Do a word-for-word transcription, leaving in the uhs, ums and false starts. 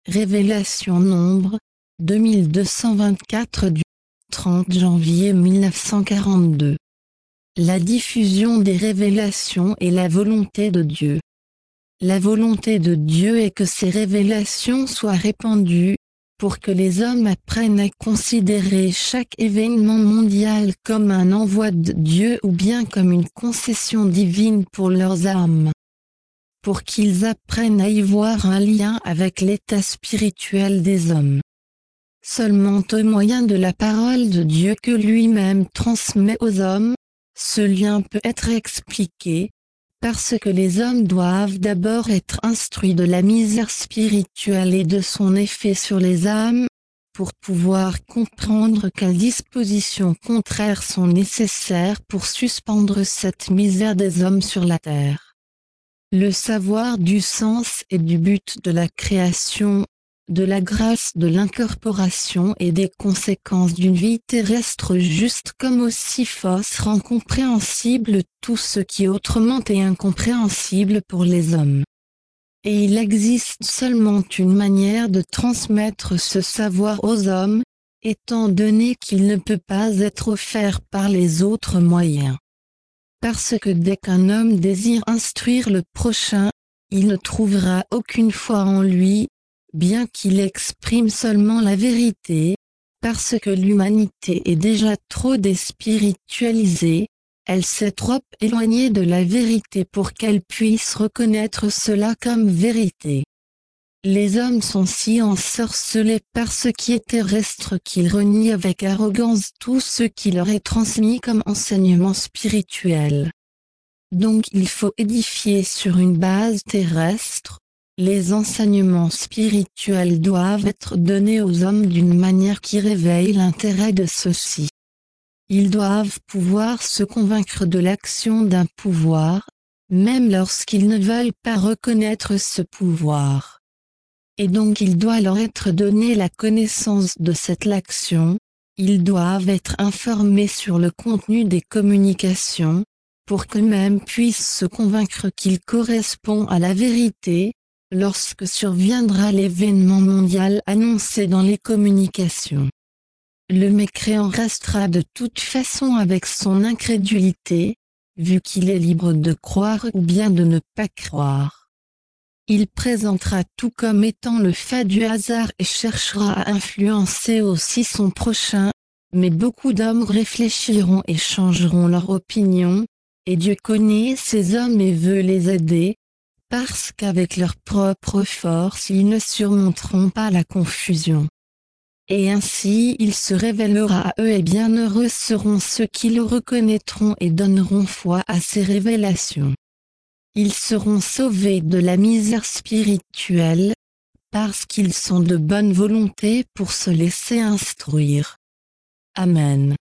Révélation Nombre, deux mille deux cent vingt-quatre du trente janvier mille neuf cent quarante-deux. La diffusion des révélations est la volonté de Dieu. La volonté de Dieu est que ces révélations soient répandues, pour que les hommes apprennent à considérer chaque événement mondial comme un envoi de Dieu ou bien comme une concession divine pour leurs âmes. Pour qu'ils apprennent à y voir un lien avec l'état spirituel des hommes. Seulement au moyen de la parole de Dieu que lui-même transmet aux hommes, ce lien peut être expliqué, parce que les hommes doivent d'abord être instruits de la misère spirituelle et de son effet sur les âmes, pour pouvoir comprendre quelles dispositions contraires sont nécessaires pour suspendre cette misère des hommes sur la terre. Le savoir du sens et du but de la création, de la grâce de l'incorporation et des conséquences d'une vie terrestre juste comme aussi fausse rend compréhensible tout ce qui autrement est incompréhensible pour les hommes. Et il existe seulement une manière de transmettre ce savoir aux hommes, étant donné qu'il ne peut pas être offert par les autres moyens. Parce que dès qu'un homme désire instruire le prochain, il ne trouvera aucune foi en lui, bien qu'il exprime seulement la vérité, parce que l'humanité est déjà trop déspiritualisée, elle s'est trop éloignée de la vérité pour qu'elle puisse reconnaître cela comme vérité. Les hommes sont si ensorcelés par ce qui est terrestre qu'ils renient avec arrogance tout ce qui leur est transmis comme enseignement spirituel. Donc il faut édifier sur une base terrestre. Les enseignements spirituels doivent être donnés aux hommes d'une manière qui réveille l'intérêt de ceux-ci. Ils doivent pouvoir se convaincre de l'action d'un pouvoir, même lorsqu'ils ne veulent pas reconnaître ce pouvoir. Et donc il doit leur être donné la connaissance de cette action, ils doivent être informés sur le contenu des communications, pour qu'eux-mêmes puissent se convaincre qu'il correspond à la vérité, lorsque surviendra l'événement mondial annoncé dans les communications. Le mécréant restera de toute façon avec son incrédulité, vu qu'il est libre de croire ou bien de ne pas croire. Il présentera tout comme étant le fait du hasard et cherchera à influencer aussi son prochain, mais beaucoup d'hommes réfléchiront et changeront leur opinion, et Dieu connaît ces hommes et veut les aider, parce qu'avec leur propre force ils ne surmonteront pas la confusion. Et ainsi il se révélera à eux et bienheureux seront ceux qui le reconnaîtront et donneront foi à ces révélations. Ils seront sauvés de la misère spirituelle, parce qu'ils sont de bonne volonté pour se laisser instruire. Amen.